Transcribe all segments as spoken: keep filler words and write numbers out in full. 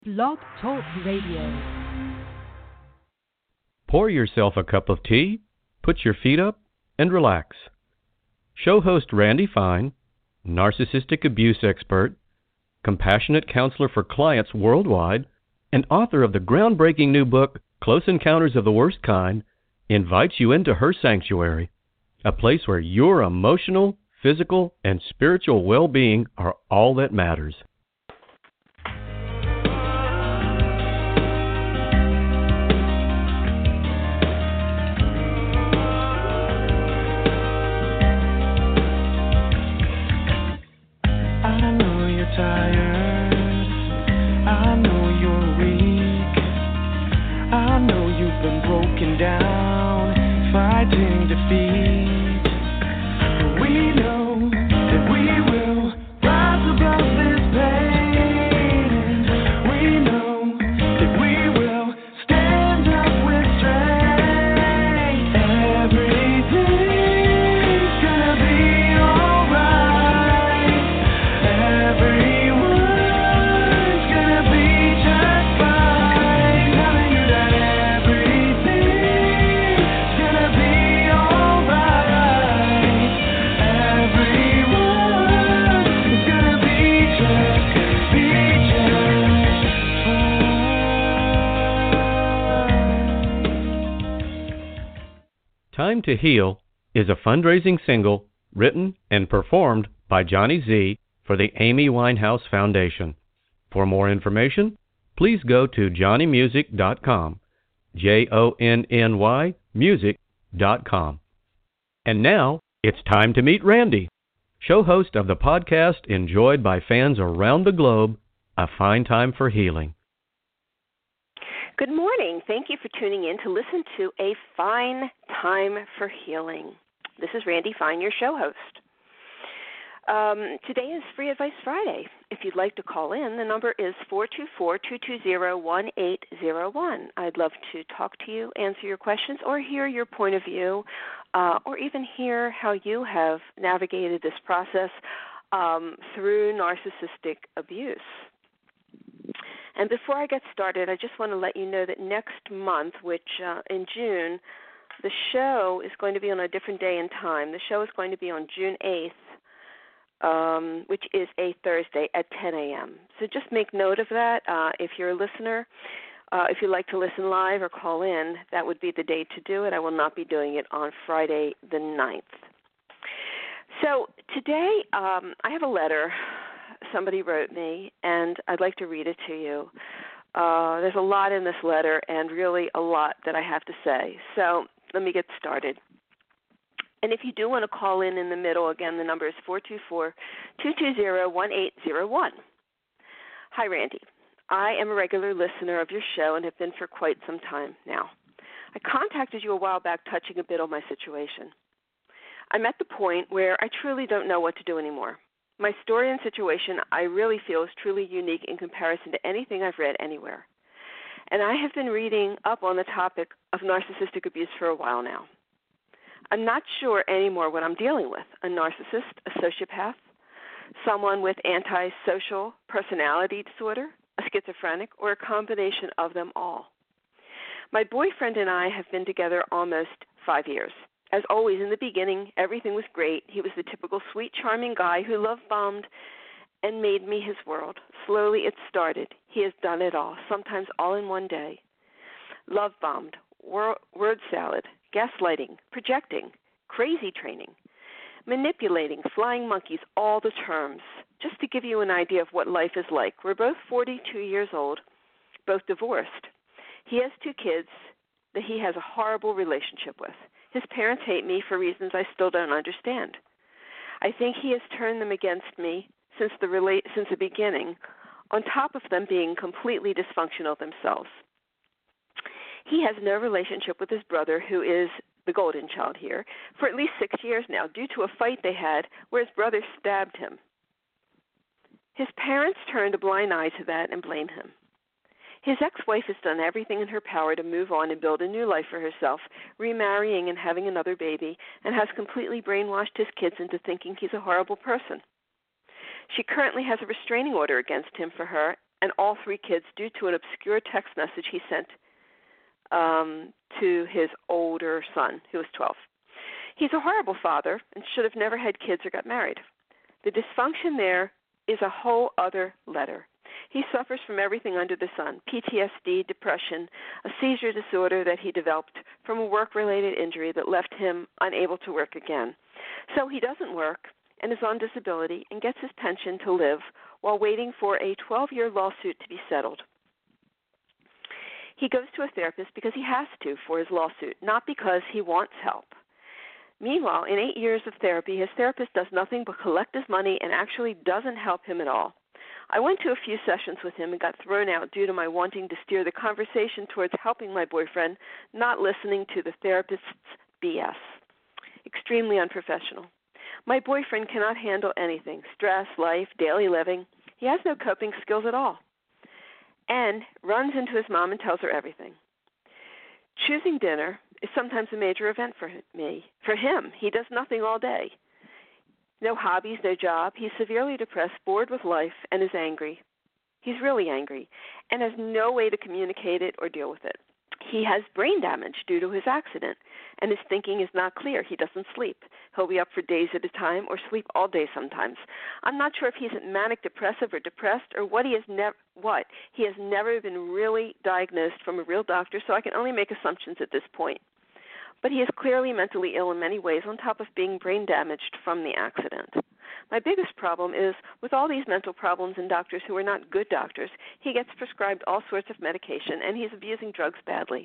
Blog Talk Radio. Pour yourself a cup of tea, put your feet up, and relax. Show host Randy Fine, narcissistic abuse expert, compassionate counselor for clients worldwide, and author of the groundbreaking new book, Close Encounters of the Worst Kind, invites you into her sanctuary, a place where your emotional, physical, and spiritual well-being are all that matters. Tired. I know you're weak. I know you've been broken down, fighting defeat. But we know that we will rise above this pain. We know that we will stand up with strength. Everything's gonna be alright. Every Time to Heal is a fundraising single written and performed by Johnny Z for the Amy Winehouse Foundation. For more information, please go to johnny music dot com, J O N N Y music dot com. And now, it's time to meet Randy, show host of the podcast enjoyed by fans around the globe, A Fine Time for Healing. Good morning. Thank you for tuning in to listen to A Fine Time for Healing. This is Randy Fine, your show host. Um, today is Free Advice Friday. If you'd like to call in, the number is four two four, two two zero, one eight zero one. I'd love to talk to you, answer your questions, or hear your point of view, uh, or even hear how you have navigated this process um, through narcissistic abuse. And before I get started, I just want to let you know that next month, which uh, in June, the show is going to be on a different day and time. The show is going to be on June eighth, um, which is a Thursday at ten a.m. So just make note of that. Uh, if you're a listener, uh, if you'd like to listen live or call in, that would be the day to do it. I will not be doing it on Friday the ninth. So today um, I have a letter somebody wrote me, and I'd like to read it to you. Uh, there's a lot in this letter and really a lot that I have to say. So let me get started. And if you do want to call in in the middle, again, the number is four two four, two two zero, one eight zero one. Hi, Randy. I am a regular listener of your show and have been for quite some time now. I contacted you a while back touching a bit on my situation. I'm at the point where I truly don't know what to do anymore. My story and situation, I really feel, is truly unique in comparison to anything I've read anywhere. And I have been reading up on the topic of narcissistic abuse for a while now. I'm not sure anymore what I'm dealing with, a narcissist, a sociopath, someone with antisocial personality disorder, a schizophrenic, or a combination of them all. My boyfriend and I have been together almost five years. As always, in the beginning, everything was great. He was the typical sweet, charming guy who love-bombed and made me his world. Slowly it started. He has done it all, sometimes all in one day. Love-bombed, wor- word salad, gaslighting, projecting, crazy training, manipulating, flying monkeys, all the terms. Just to give you an idea of what life is like, we're both forty-two years old, both divorced. He has two kids that he has a horrible relationship with. His parents hate me for reasons I still don't understand. I think he has turned them against me since the rela- since the beginning, on top of them being completely dysfunctional themselves. He has no relationship with his brother, who is the golden child here, for at least six years now, due to a fight they had where his brother stabbed him. His parents turned a blind eye to that and blame him. His ex-wife has done everything in her power to move on and build a new life for herself, remarrying and having another baby, and has completely brainwashed his kids into thinking he's a horrible person. She currently has a restraining order against him for her and all three kids due to an obscure text message he sent um, to his older son, who was twelve. He's a horrible father and should have never had kids or got married. The dysfunction there is a whole other letter. He suffers from everything under the sun, P T S D, depression, a seizure disorder that he developed from a work-related injury that left him unable to work again. So he doesn't work and is on disability and gets his pension to live while waiting for a twelve-year lawsuit to be settled. He goes to a therapist because he has to for his lawsuit, not because he wants help. Meanwhile, in eight years of therapy, his therapist does nothing but collect his money and actually doesn't help him at all. I went to a few sessions with him and got thrown out due to my wanting to steer the conversation towards helping my boyfriend, not listening to the therapist's B S. Extremely unprofessional. My boyfriend cannot handle anything, stress, life, daily living. He has no coping skills at all, and runs into his mom and tells her everything. Choosing dinner is sometimes a major event for me. For him, he does nothing all day. No hobbies, no job. He's severely depressed, bored with life, and is angry. He's really angry and has no way to communicate it or deal with it. He has brain damage due to his accident, and his thinking is not clear. He doesn't sleep. He'll be up for days at a time or sleep all day sometimes. I'm not sure if he's manic depressive or depressed or what he has never what. He has never been really diagnosed from a real doctor, so I can only make assumptions at this point. But he is clearly mentally ill in many ways on top of being brain damaged from the accident. My biggest problem is with all these mental problems and doctors who are not good doctors, he gets prescribed all sorts of medication and he's abusing drugs badly,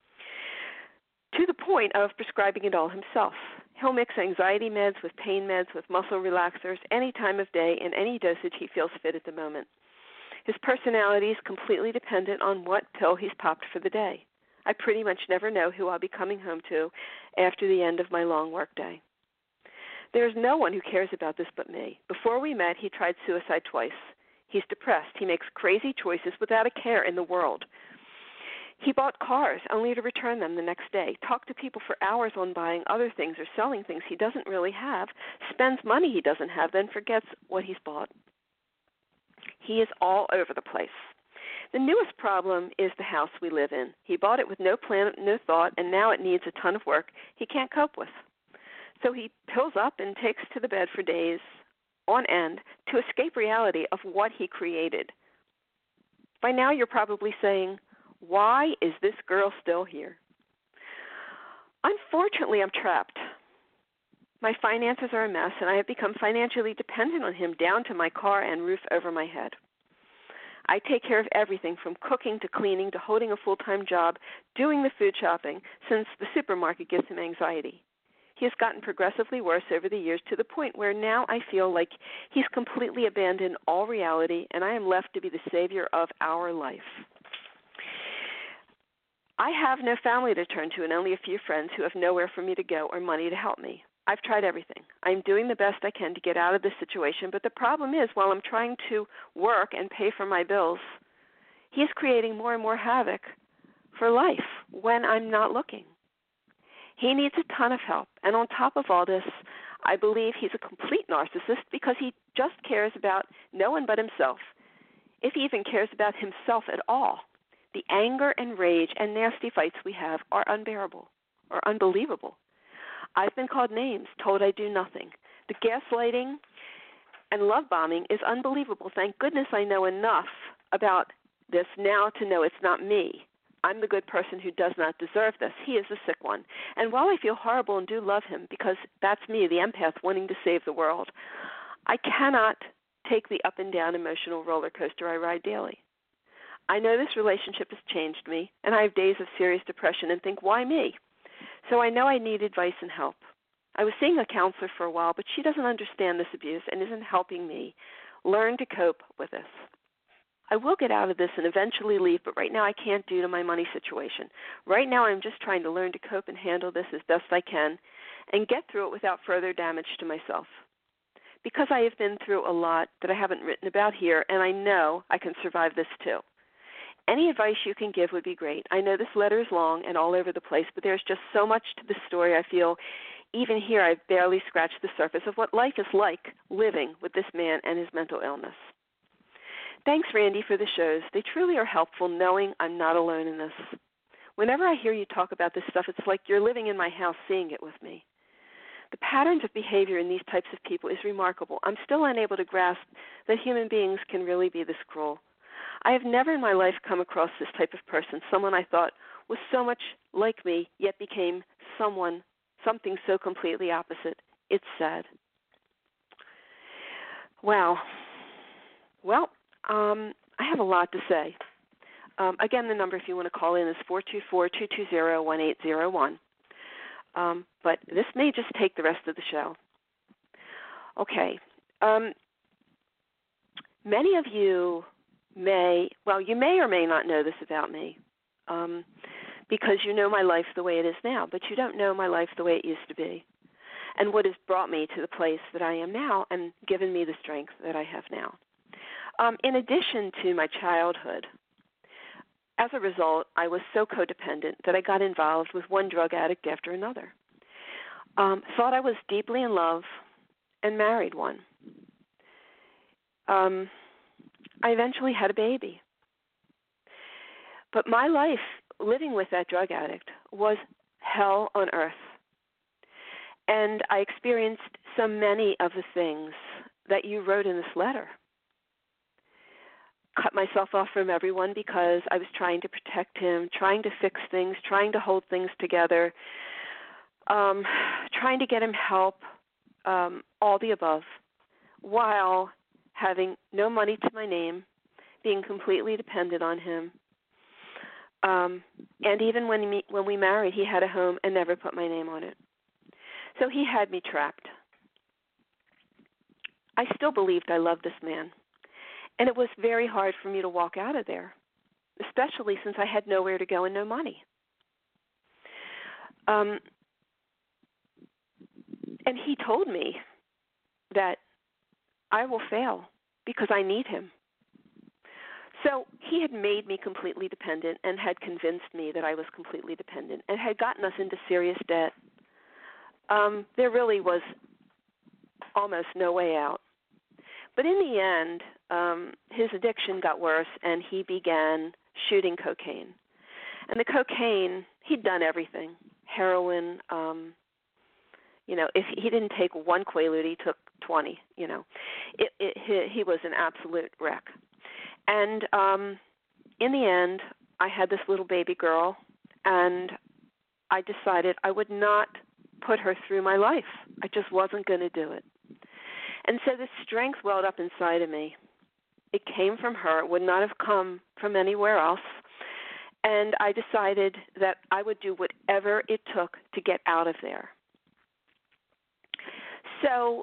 to the point of prescribing it all himself. He'll mix anxiety meds with pain meds with muscle relaxers any time of day in any dosage he feels fit at the moment. His personality is completely dependent on what pill he's popped for the day. I pretty much never know who I'll be coming home to after the end of my long work day. There's no one who cares about this but me. Before we met, he tried suicide twice. He's depressed. He makes crazy choices without a care in the world. He bought cars only to return them the next day, talked to people for hours on buying other things or selling things he doesn't really have, spends money he doesn't have, then forgets what he's bought. He is all over the place. The newest problem is the house we live in. He bought it with no plan, no thought, and now it needs a ton of work he can't cope with. So he pills up and takes to the bed for days on end to escape reality of what he created. By now you're probably saying, why is this girl still here? Unfortunately, I'm trapped. My finances are a mess, and I have become financially dependent on him down to my car and roof over my head. I take care of everything from cooking to cleaning to holding a full-time job, doing the food shopping, since the supermarket gives him anxiety. He has gotten progressively worse over the years to the point where now I feel like he's completely abandoned all reality and I am left to be the savior of our life. I have no family to turn to and only a few friends who have nowhere for me to go or money to help me. I've tried everything. I'm doing the best I can to get out of this situation, but the problem is while I'm trying to work and pay for my bills, he is creating more and more havoc for life when I'm not looking. He needs a ton of help, and on top of all this, I believe he's a complete narcissist because he just cares about no one but himself, if he even cares about himself at all. The anger and rage and nasty fights we have are unbearable or unbelievable. I've been called names, told I do nothing. The gaslighting and love bombing is unbelievable. Thank goodness I know enough about this now to know it's not me. I'm the good person who does not deserve this. He is the sick one. And while I feel horrible and do love him because that's me, the empath, wanting to save the world, I cannot take the up and down emotional roller coaster I ride daily. I know this relationship has changed me, and I have days of serious depression and think, why me? So I know I need advice and help. I was seeing a counselor for a while, but she doesn't understand this abuse and isn't helping me learn to cope with this. I will get out of this and eventually leave, but right now I can't due to my money situation. Right now I'm just trying to learn to cope and handle this as best I can and get through it without further damage to myself. Because I have been through a lot that I haven't written about here, and I know I can survive this too. Any advice you can give would be great. I know this letter is long and all over the place, but there's just so much to this story. I feel even here I've barely scratched the surface of what life is like living with this man and his mental illness. Thanks, Randy, for the shows. They truly are helpful knowing I'm not alone in this. Whenever I hear you talk about this stuff, it's like you're living in my house seeing it with me. The patterns of behavior in these types of people is remarkable. I'm still unable to grasp that human beings can really be this cruel. I have never in my life come across this type of person, someone I thought was so much like me, yet became someone, something so completely opposite. It's sad. Wow. Well, um, I have a lot to say. Um, again, the number if you want to call in is four two four, two two zero, one eight zero one. Um, but this may just take the rest of the show. Okay. Um, many of you may, well, you may or may not know this about me um, because you know my life the way it is now, but you don't know my life the way it used to be and what has brought me to the place that I am now and given me the strength that I have now. Um, in addition to my childhood, as a result, I was so codependent that I got involved with one drug addict after another. Um, thought I was deeply in love and married one. Um, I eventually had a baby. But my life living with that drug addict was hell on earth. And I experienced so many of the things that you wrote in this letter. Cut myself off from everyone because I was trying to protect him, trying to fix things, trying to hold things together, um, trying to get him help, um, all the above, while having no money to my name, being completely dependent on him. Um, and even when, me, when we married, he had a home and never put my name on it. So he had me trapped. I still believed I loved this man. And it was very hard for me to walk out of there, especially since I had nowhere to go and no money. Um, and he told me that I will fail because I need him. So he had made me completely dependent and had convinced me that I was completely dependent and had gotten us into serious debt. Um, there really was almost no way out. But in the end, um, his addiction got worse, and he began shooting cocaine. And the cocaine, he'd done everything, heroin. Um, you know, if he didn't take one Quaalude, he took twenty. You know, it, it, he, he was an absolute wreck. And um, in the end, I had this little baby girl, and I decided I would not put her through my life. I just wasn't going to do it. And so this strength welled up inside of me. It came from her. It would not have come from anywhere else. And I decided that I would do whatever it took to get out of there. So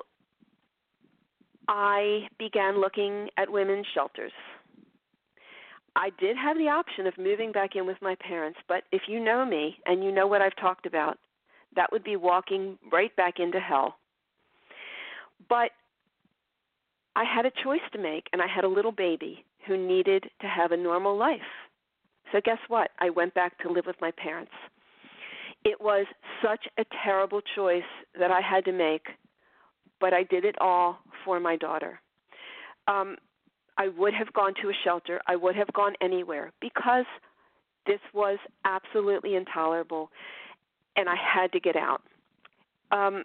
I began looking at women's shelters. I did have the option of moving back in with my parents, but if you know me and you know what I've talked about, that would be walking right back into hell. But I had a choice to make, and I had a little baby who needed to have a normal life. So guess what? I went back to live with my parents. It was such a terrible choice that I had to make, but I did it all for my daughter. Um, I would have gone to a shelter. I would have gone anywhere because this was absolutely intolerable, and I had to get out. Um,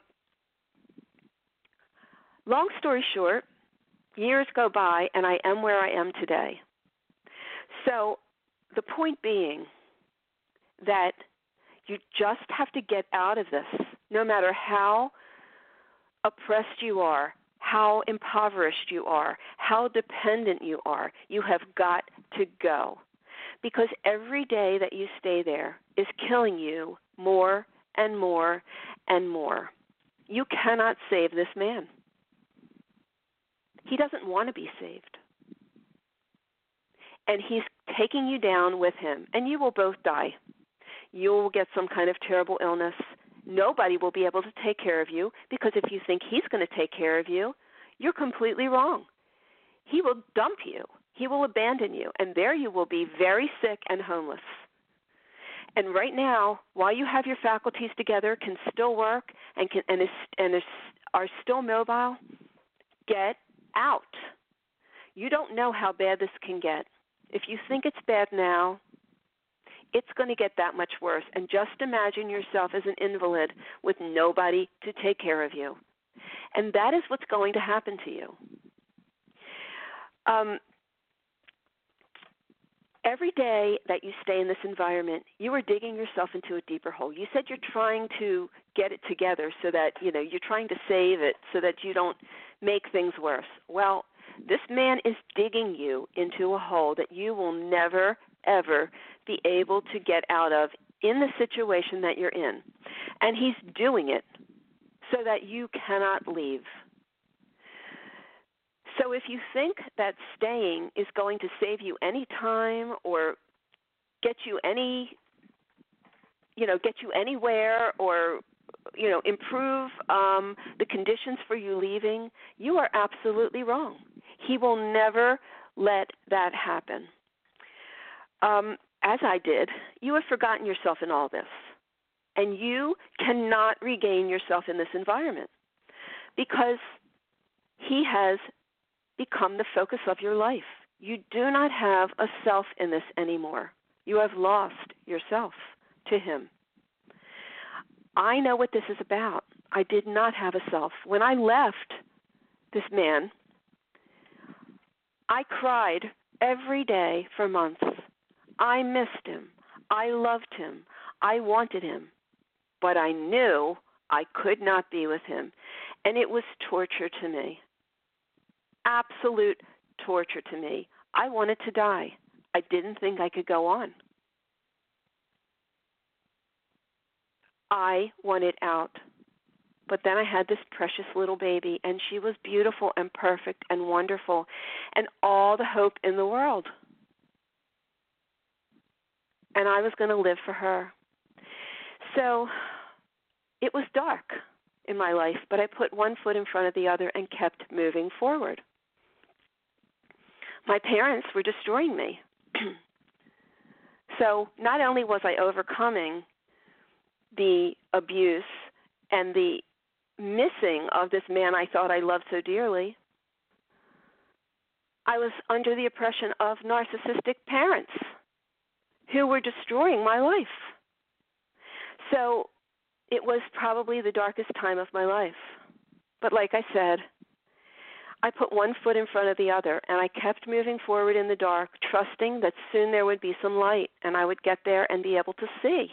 long story short, years go by, and I am where I am today. So the point being that you just have to get out of this, no matter how oppressed you are, how impoverished you are, how dependent you are. You have got to go. Because every day that you stay there is killing you more and more and more. You cannot save this man. He doesn't want to be saved. And he's taking you down with him, and you will both die. You will get some kind of terrible illness. Nobody will be able to take care of you, because if you think he's going to take care of you, you're completely wrong. He will dump you. He will abandon you, and there you will be very sick and homeless. And right now, while you have your faculties together, can still work, and can and, is, and is, are still mobile, get out. You don't know how bad this can get. If you think it's bad now, it's going to get that much worse. And just imagine yourself as an invalid with nobody to take care of you. And that is what's going to happen to you. Um, every day that you stay in this environment, you are digging yourself into a deeper hole. You said you're trying to get it together so that, you know, you're trying to save it so that you don't make things worse. Well, this man is digging you into a hole that you will never, ever be able to get out of in the situation that you're in. And he's doing it so that you cannot leave. So if you think that staying is going to save you any time or get you any, you know, get you anywhere or, you know, improve um, the conditions for you leaving, you are absolutely wrong. He will never let that happen. Um, as I did, you have forgotten yourself in all this, and you cannot regain yourself in this environment because he has become the focus of your life. You do not have a self in this anymore. You have lost yourself to him. I know what this is about. I did not have a self. When I left this man, I cried every day for months. I missed him. I loved him. I wanted him. But I knew I could not be with him. And it was torture to me. Absolute torture to me. I wanted to die. I didn't think I could go on. I wanted out. But then I had this precious little baby, and she was beautiful and perfect and wonderful and all the hope in the world. And I was going to live for her. So it was dark in my life, but I put one foot in front of the other and kept moving forward. My parents were destroying me. So not only was I overcoming the abuse and the missing of this man I thought I loved so dearly, I was under the oppression of narcissistic parents who were destroying my life. So it was probably the darkest time of my life. But like I said, I put one foot in front of the other, and I kept moving forward in the dark, trusting that soon there would be some light, and I would get there and be able to see.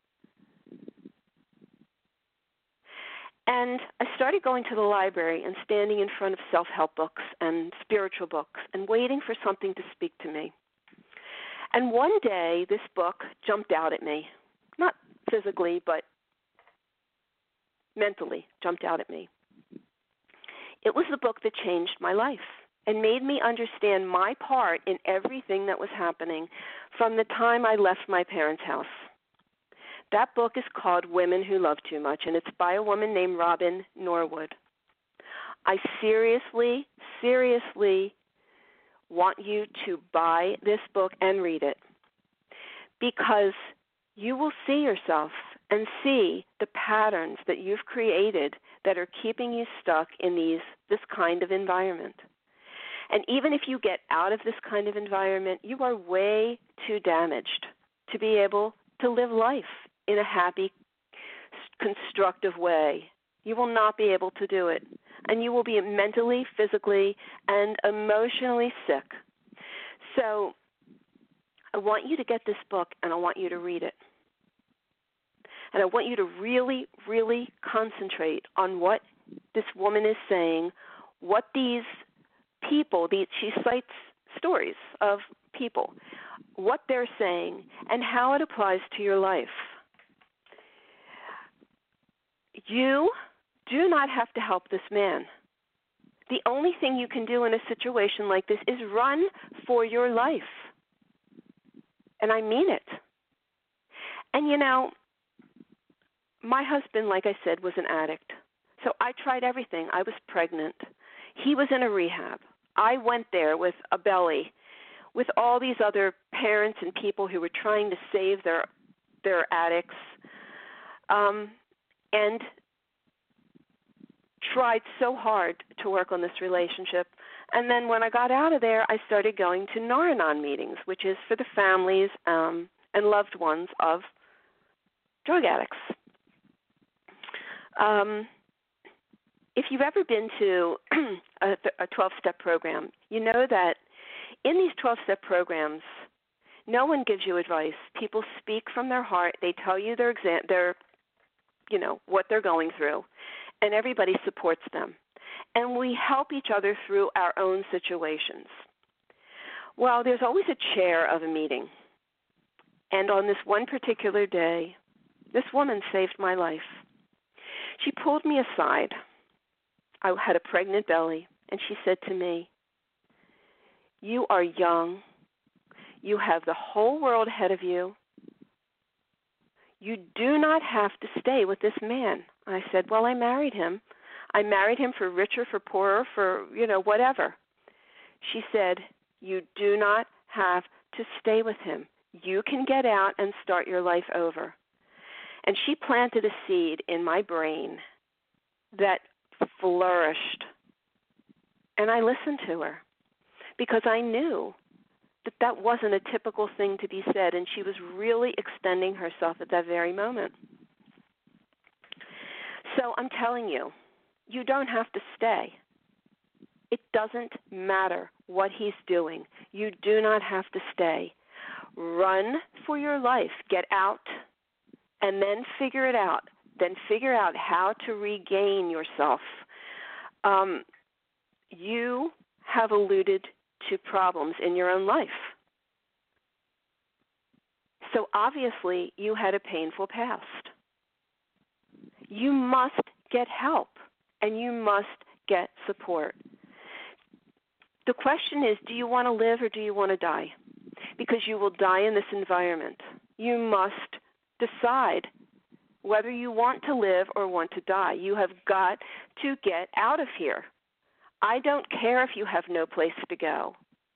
And I started going to the library and standing in front of self-help books and spiritual books and waiting for something to speak to me. And one day, this book jumped out at me, not physically, but mentally jumped out at me. It was the book that changed my life and made me understand my part in everything that was happening from the time I left my parents' house. That book is called Women Who Love Too Much, and it's by a woman named Robin Norwood. I seriously, seriously want you to buy this book and read it, because you will see yourself and see the patterns that you've created that are keeping you stuck in these this kind of environment. And even if you get out of this kind of environment, you are way too damaged to be able to live life in a happy, constructive way. You will not be able to do it. And you will be mentally, physically, and emotionally sick. So I want you to get this book, and I want you to read it. And I want you to really, really concentrate on what this woman is saying, what these people, these, she cites stories of people, what they're saying, and how it applies to your life. You do not have to help this man. The only thing you can do in a situation like this is run for your life. And I mean it. And, you know, my husband, like I said, was an addict. So I tried everything. I was pregnant. He was in a rehab. I went there with a belly, with all these other parents and people who were trying to save their their addicts, um, and tried so hard to work on this relationship. And then when I got out of there, I started going to Nar-Anon meetings, which is for the families um, and loved ones of drug addicts. Um, if you've ever been to a twelve-step program, you know that in these twelve-step programs, no one gives you advice. People speak from their heart. They tell you their exam, their, you know, what they're going through, and everybody supports them. And we help each other through our own situations. Well, there's always a chair of a meeting. And on this one particular day, this woman saved my life. She pulled me aside. I had a pregnant belly, and she said to me, "You are young. You have the whole world ahead of you. You do not have to stay with this man." I said, "Well, I married him. I married him for richer, for poorer, for, you know, whatever." She said, "You do not have to stay with him. You can get out and start your life over." And she planted a seed in my brain that flourished. And I listened to her because I knew that that wasn't a typical thing to be said, and she was really extending herself at that very moment. So I'm telling you, you don't have to stay. It doesn't matter what he's doing. You do not have to stay. Run for your life. Get out, and then figure it out. Then figure out how to regain yourself. Um, you have alluded to problems in your own life. So obviously you had a painful past. You must get help, and you must get support. The question is, do you want to live or do you want to die? Because you will die in this environment. You must decide whether you want to live or want to die. You have got to get out of here. I don't care if you have no place to go.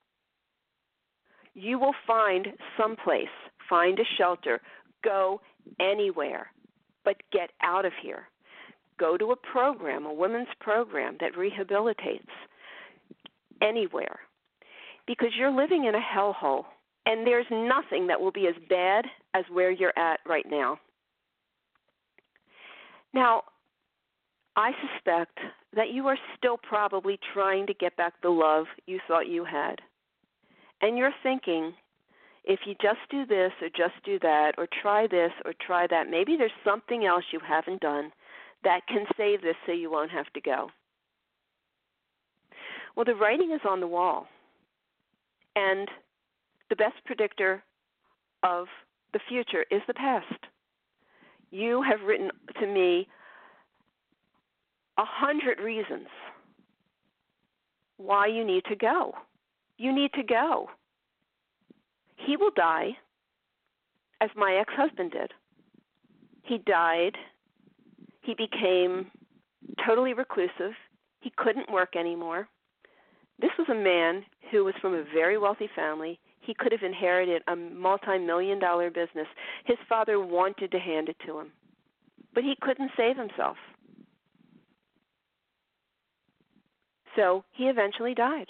You will find some place, find a shelter, go anywhere, but get out of here. Go to a program, a women's program that rehabilitates anywhere, because you're living in a hellhole, and there's nothing that will be as bad as where you're at right now. Now, I suspect that you are still probably trying to get back the love you thought you had. And you're thinking, if you just do this or just do that or try this or try that, maybe there's something else you haven't done that can save this so you won't have to go. Well, the writing is on the wall. And the best predictor of the future is the past. You have written to me a hundred reasons why you need to go. You need to go. He will die, as my ex-husband did. He died. He became totally reclusive. He couldn't work anymore. This was a man who was from a very wealthy family. He could have inherited a multi-million dollar business. His father wanted to hand it to him, but he couldn't save himself. So he eventually died.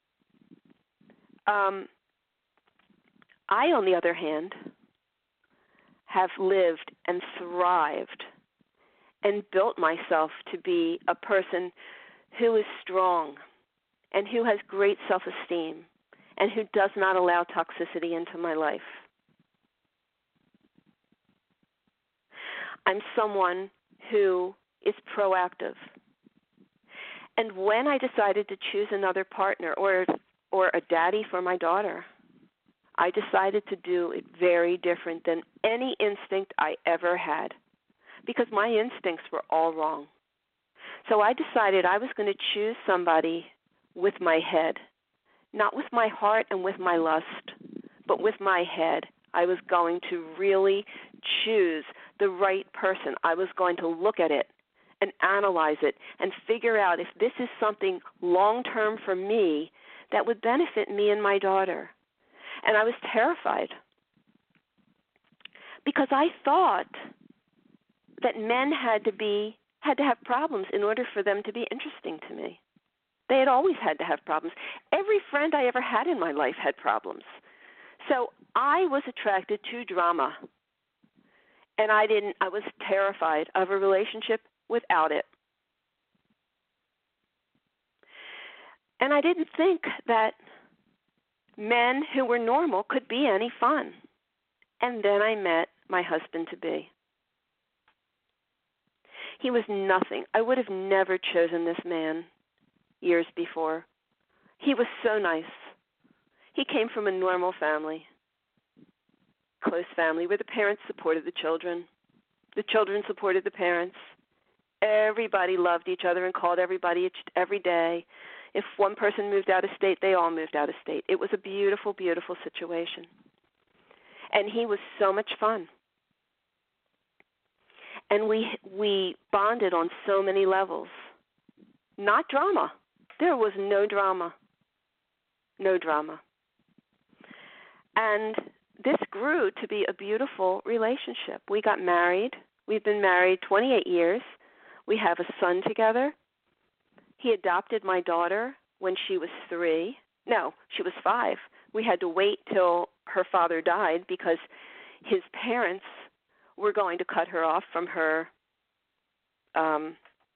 Um, I, on the other hand, have lived and thrived and built myself to be a person who is strong and who has great self-esteem and who does not allow toxicity into my life. I'm someone who is proactive. And when I decided to choose another partner or or a daddy for my daughter, I decided to do it very different than any instinct I ever had, because my instincts were all wrong. So I decided I was going to choose somebody with my head, not with my heart and with my lust, but with my head. I was going to really choose the right person. I was going to look at it and analyze it and figure out if this is something long-term for me that would benefit me and my daughter. And I was terrified because I thought that men had to be had to have problems in order for them to be interesting to me. They had always had to have problems. Every friend I ever had in my life had problems. So I was attracted to drama. And I didn't I was terrified of a relationship without it. And I didn't think that men who were normal could be any fun. And then I met my husband-to-be. He was nothing. I would have never chosen this man years before. He was so nice. He came from a normal family, close family, where the parents supported the children. The children supported the parents. Everybody loved each other and called everybody each, every day. If one person moved out of state, they all moved out of state. It was a beautiful, beautiful situation. And he was so much fun. And we we bonded on so many levels. Not drama. There was no drama. No drama. And this grew to be a beautiful relationship. We got married. We've been married twenty-eight years. We have a son together. He adopted my daughter when she was three. No, she was five. We had to wait till her father died because his parents were going to cut her off from her, um,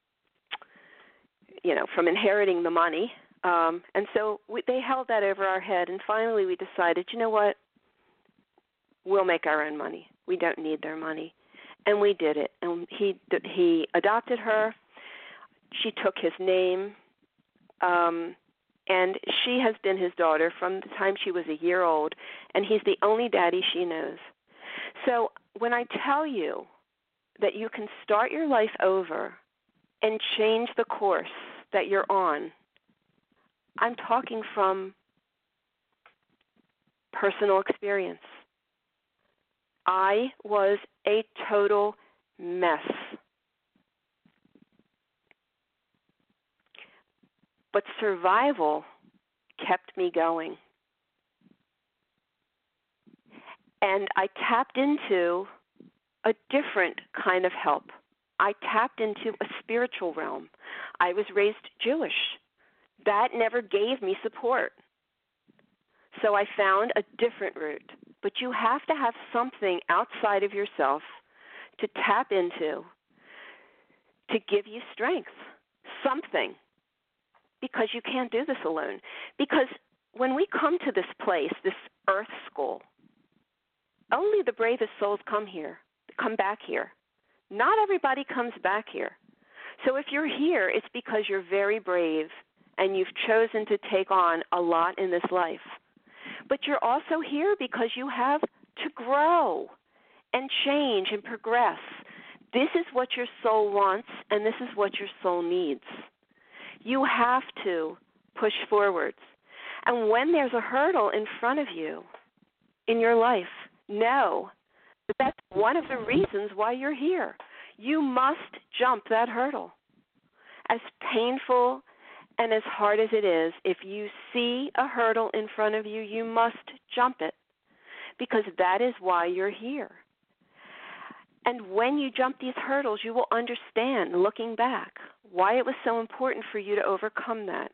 you know, from inheriting the money. Um, and so we, they held that over our head. And finally we decided, you know what? We'll make our own money. We don't need their money. And we did it. And he he adopted her. She took his name. Um, and she has been his daughter from the time she was a year old. And he's the only daddy she knows. So when I tell you that you can start your life over and change the course that you're on, I'm talking from personal experience. I was a total mess. But survival kept me going. And I tapped into a different kind of help. I tapped into a spiritual realm. I was raised Jewish. That never gave me support. So I found a different route. But you have to have something outside of yourself to tap into to give you strength, something, because you can't do this alone. Because when we come to this place, this earth school, only the bravest souls come here, come back here. Not everybody comes back here. So if you're here, it's because you're very brave and you've chosen to take on a lot in this life. But you're also here because you have to grow and change and progress. This is what your soul wants, and this is what your soul needs. You have to push forwards. And when there's a hurdle in front of you in your life, know that that's one of the reasons why you're here. You must jump that hurdle. As painful and as hard as it is, if you see a hurdle in front of you, you must jump it, because that is why you're here. And when you jump these hurdles, you will understand, looking back, why it was so important for you to overcome that.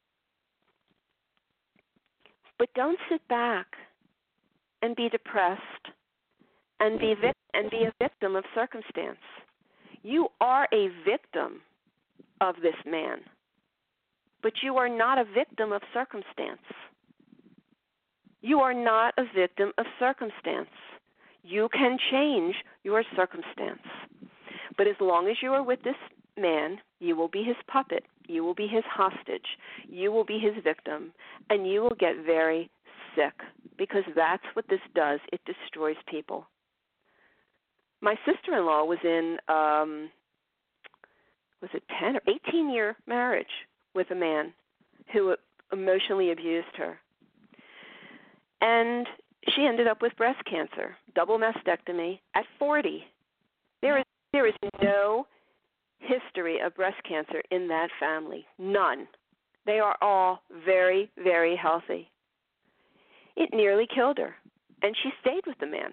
But don't sit back and be depressed and be vic- and be a victim of circumstance. You are a victim of this man, but you are not a victim of circumstance. You are not a victim of circumstance. You can change your circumstance. But as long as you are with this man, you will be his puppet. You will be his hostage. You will be his victim. And you will get very sick, because that's what this does. It destroys people. My sister-in-law was in, um, was it ten or eighteen-year marriage with a man who emotionally abused her. And she ended up with breast cancer, double mastectomy at forty. There is there is no history of breast cancer in that family, none. They are all very, very healthy. It nearly killed her, and she stayed with the man.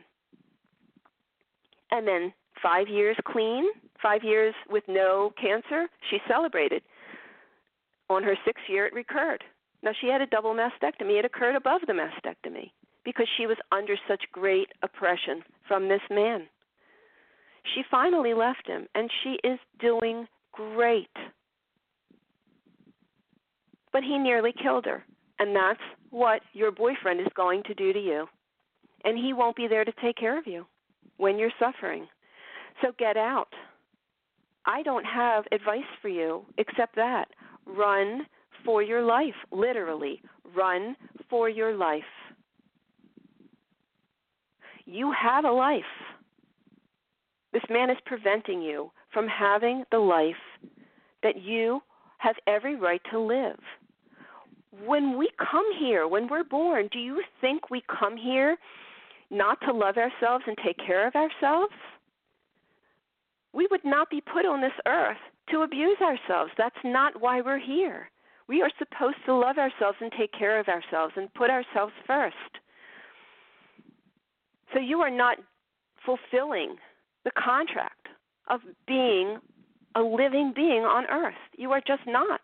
And then five years clean, five years with no cancer, she celebrated. On her sixth year, it recurred. Now, she had a double mastectomy. It occurred above the mastectomy because she was under such great oppression from this man. She finally left him, and she is doing great. But he nearly killed her, and that's what your boyfriend is going to do to you. And he won't be there to take care of you when you're suffering. So get out. I don't have advice for you except that. Run for your life, literally. Run for your life. You have a life. This man is preventing you from having the life that you have every right to live. When we come here, when we're born, do you think we come here not to love ourselves and take care of ourselves? We would not be put on this earth to abuse ourselves. That's not why we're here. We are supposed to love ourselves and take care of ourselves and put ourselves first. So you are not fulfilling the contract of being a living being on earth. You are just not.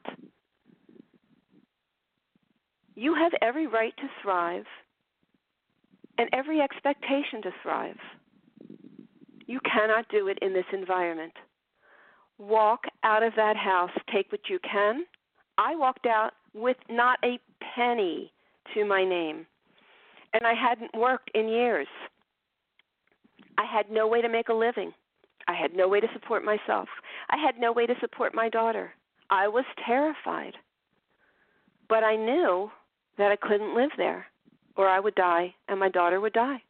You have every right to thrive and every expectation to thrive. You cannot do it in this environment. Walk out of that house. Take what you can. I walked out with not a penny to my name, and I hadn't worked in years. I had no way to make a living. I had no way to support myself. I had no way to support my daughter. I was terrified. But I knew that I couldn't live there, or I would die and my daughter would die.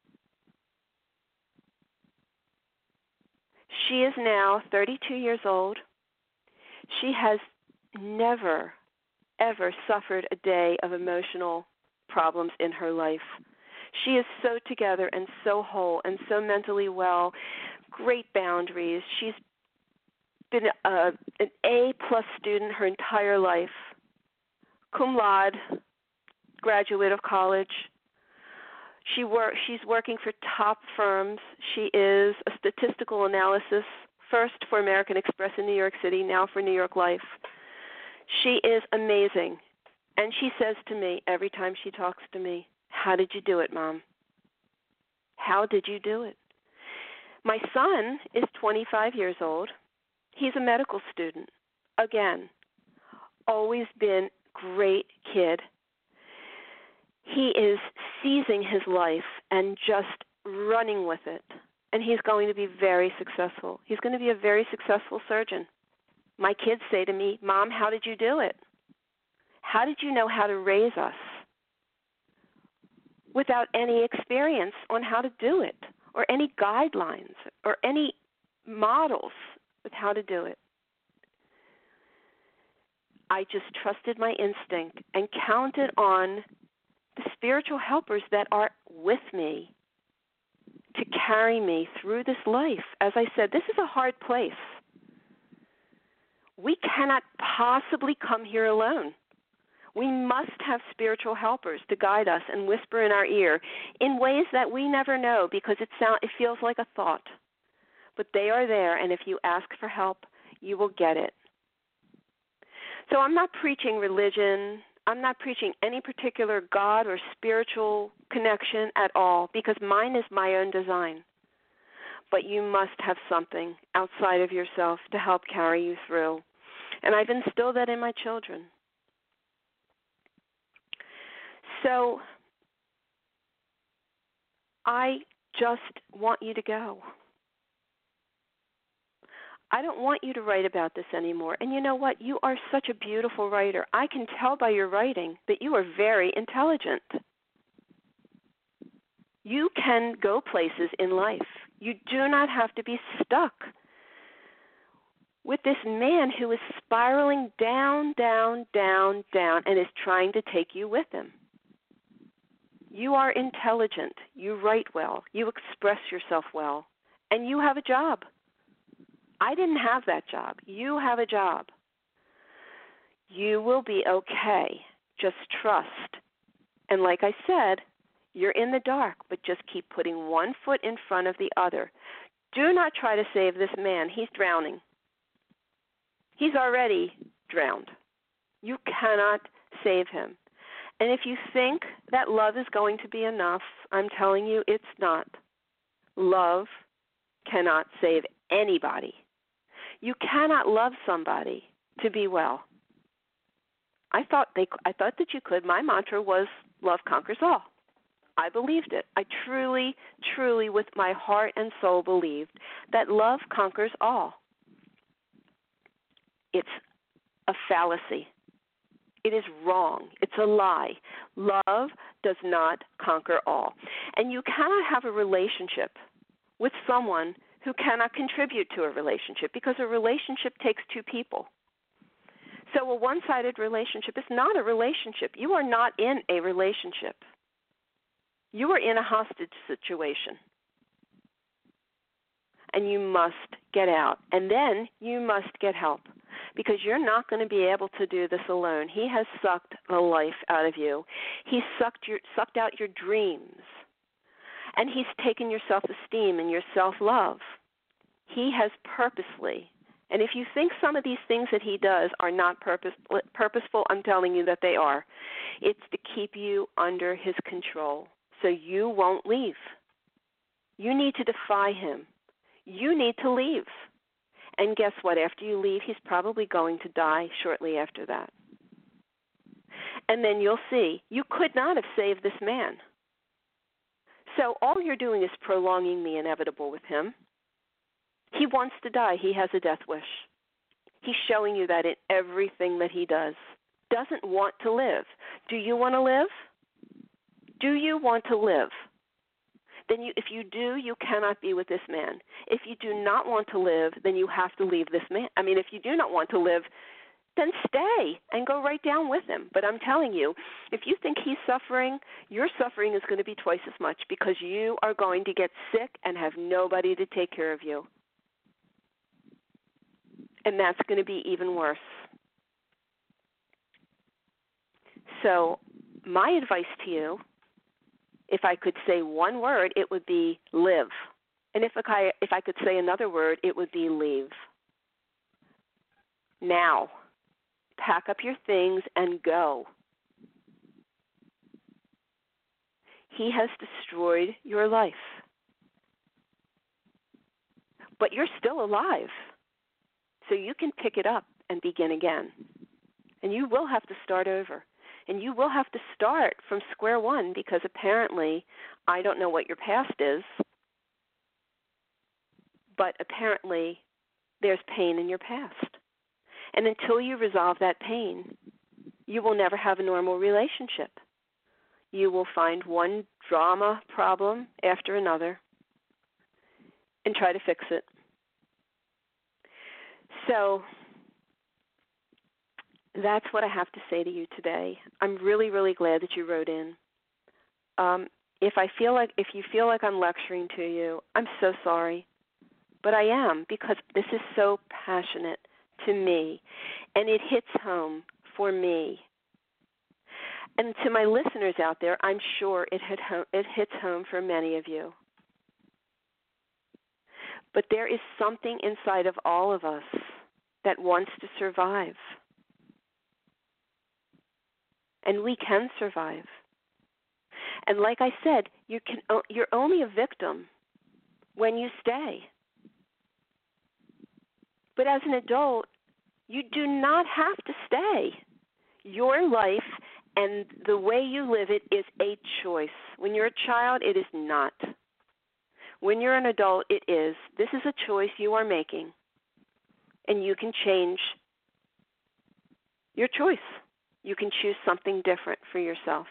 She is now thirty-two years old. She has never, ever suffered a day of emotional problems in her life. She is so together and so whole and so mentally well, great boundaries. She's been a, an A-plus student her entire life, cum laude, graduate of college. She work, she's working for top firms. She is a statistical analysis, first for American Express in New York City, now for New York Life. She is amazing. And she says to me every time she talks to me, "How did you do it, Mom? How did you do it?" My son is twenty-five years old. He's a medical student. Again, always been great kid. He is seizing his life and just running with it. And he's going to be very successful. He's going to be a very successful surgeon. My kids say to me, "Mom, how did you do it? How did you know how to raise us without any experience on how to do it, or any guidelines, or any models with how to do it?" I just trusted my instinct and counted on the spiritual helpers that are with me to carry me through this life. As I said, this is a hard place. We cannot possibly come here alone. We must have spiritual helpers to guide us and whisper in our ear in ways that we never know, because it sound, it feels like a thought. But they are there, and if you ask for help, you will get it. So I'm not preaching religion. I'm not preaching any particular God or spiritual connection at all, because mine is my own design. But you must have something outside of yourself to help carry you through. And I've instilled that in my children. So I just want you to go. I don't want you to write about this anymore. And you know what? You are such a beautiful writer. I can tell by your writing that you are very intelligent. You can go places in life. You do not have to be stuck with this man who is spiraling down, down, down, down, and is trying to take you with him. You are intelligent. You write well. You express yourself well. And you have a job. I didn't have that job. You have a job. You will be okay. Just trust. And like I said, you're in the dark, but just keep putting one foot in front of the other. Do not try to save this man. He's drowning. He's already drowned. You cannot save him. And if you think that love is going to be enough, I'm telling you it's not. Love cannot save anybody. You cannot love somebody to be well. I thought they I thought that you could. My mantra was love conquers all. I believed it. I truly, truly with my heart and soul believed that love conquers all. It's a fallacy. It is wrong. It's a lie. Love does not conquer all. And you cannot have a relationship with someone who cannot contribute to a relationship, because a relationship takes two people. So a one-sided relationship is not a relationship. You are not in a relationship. You are in a hostage situation. And you must get out. And then you must get help, because you're not going to be able to do this alone. He has sucked the life out of you. He's sucked your, sucked out your dreams. And he's taken your self-esteem and your self-love. He has purposely, and if you think some of these things that he does are not purpose, purposeful, I'm telling you that they are. It's to keep you under his control so you won't leave. You need to defy him. You need to leave. And guess what? After you leave, he's probably going to die shortly after that. And then you'll see, you could not have saved this man. So all you're doing is prolonging the inevitable with him. He wants to die. He has a death wish. He's showing you that in everything that he does. Doesn't want to live. Do you want to live? Do you want to live? Then you, if you do, you cannot be with this man. If you do not want to live, then you have to leave this man. I mean, if you do not want to live, then stay and go right down with him. But I'm telling you, if you think he's suffering, your suffering is going to be twice as much, because you are going to get sick and have nobody to take care of you. And that's going to be even worse. So my advice to you, if I could say one word, it would be live. And if I, if I could say another word, it would be leave. Now, pack up your things and go. He has destroyed your life. But you're still alive. So you can pick it up and begin again. And you will have to start over. And you will have to start from square one, because apparently, I don't know what your past is, but apparently there's pain in your past. And until you resolve that pain, you will never have a normal relationship. You will find one drama problem after another and try to fix it. So that's what I have to say to you today. I'm really, really glad that you wrote in. Um, if I feel like, if you feel like I'm lecturing to you, I'm so sorry. But I am, because this is so passionate to me, and it hits home for me. And to my listeners out there, I'm sure it hit home, it hits home for many of you. But there is something inside of all of us that wants to survive. And we can survive. And like I said, you can, you're only a victim when you stay. But as an adult, you do not have to stay. Your life and the way you live it is a choice. When you're a child, it is not. When you're an adult, it is. This is a choice you are making, and you can change your choice. You can choose something different for yourself.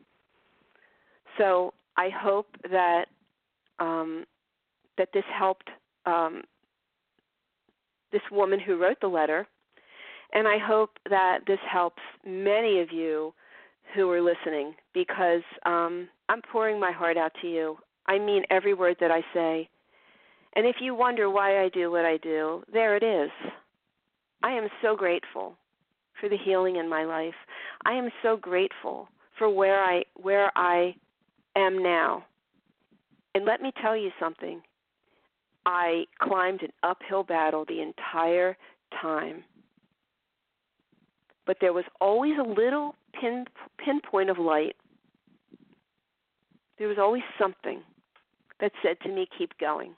So I hope that um, that this helped um, this woman who wrote the letter, and I hope that this helps many of you who are listening, because um, I'm pouring my heart out to you. I mean every word that I say. And if you wonder why I do what I do, there it is. I am so grateful for the healing in my life. I am so grateful for where I where I am now. And let me tell you something. I climbed an uphill battle the entire time. but there was always a little pin, pinpoint of light. There was always something that said to me, keep going.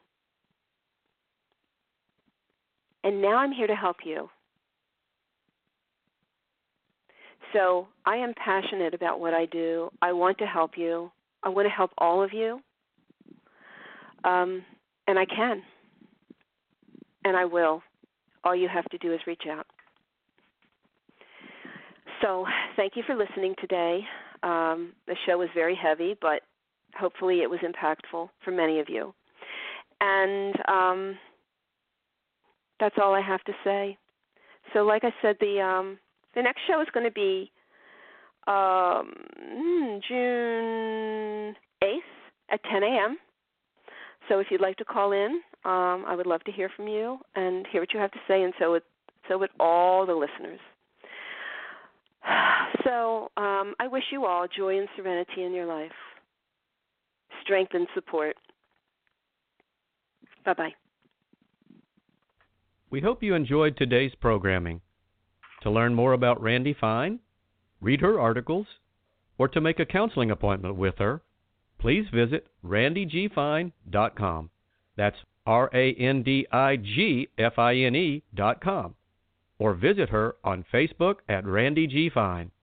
And now I'm here to help you. So I am passionate about what I do. I want to help you. I want to help all of you. Um, and I can. And I will. All you have to do is reach out. So thank you for listening today. Um, the show was very heavy, but hopefully it was impactful for many of you. And um, that's all I have to say. So like I said, the um, the next show is going to be um, June eighth at ten a.m. So if you'd like to call in, um, I would love to hear from you and hear what you have to say, and so would, so would all the listeners. So um, I wish you all joy and serenity in your life, strength and support. Bye-bye. We hope you enjoyed today's programming. To learn more about Randie Fine, read her articles, or to make a counseling appointment with her, please visit randie g fine dot com. That's R A N D I G F I N E dot com. Or visit her on Facebook at Randie G. Fine.